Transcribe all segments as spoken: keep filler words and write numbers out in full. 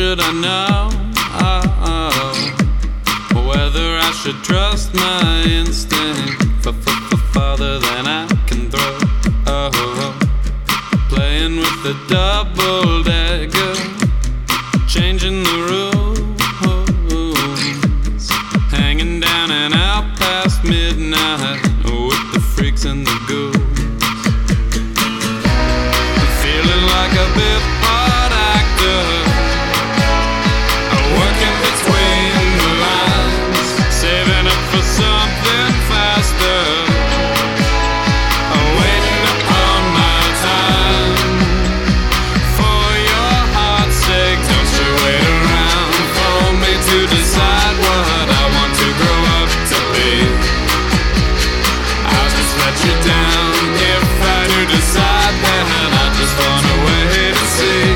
should I know oh, whether I should trust my instinct for, for, for farther than I can throw? Oh, playing with the double dagger, changing the rules, hanging down and out past midnight with the freaks and the ghouls. Feeling like a bit part actor, working between the lines, saving up for something faster, waiting upon my time. For your heart's sake, don't you wait around for me to decide what I want to grow up to be. I'll just let you down if I do decide that I just wanna wait and see.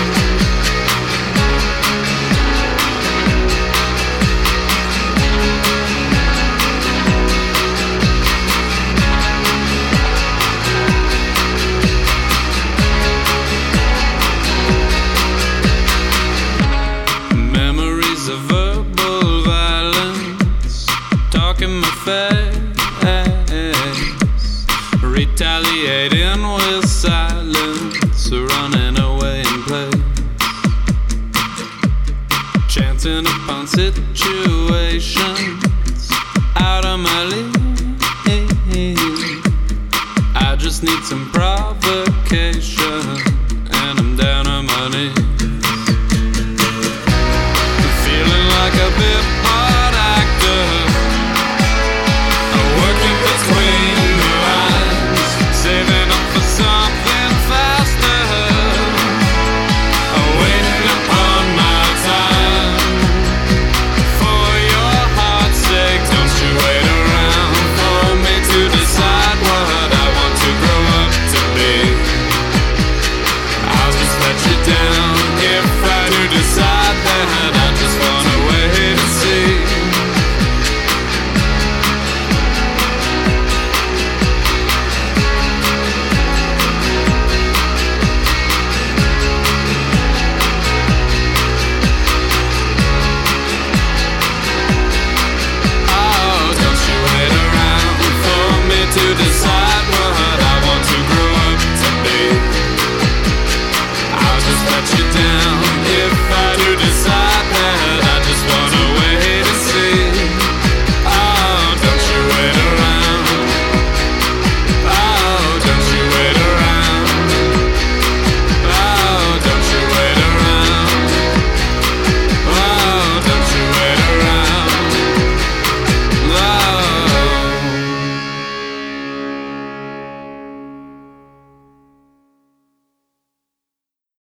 Memories of verbal violence, talking my face, retaliating with silence, running away in place, chancing upon situations out of my league. I just need some provocation.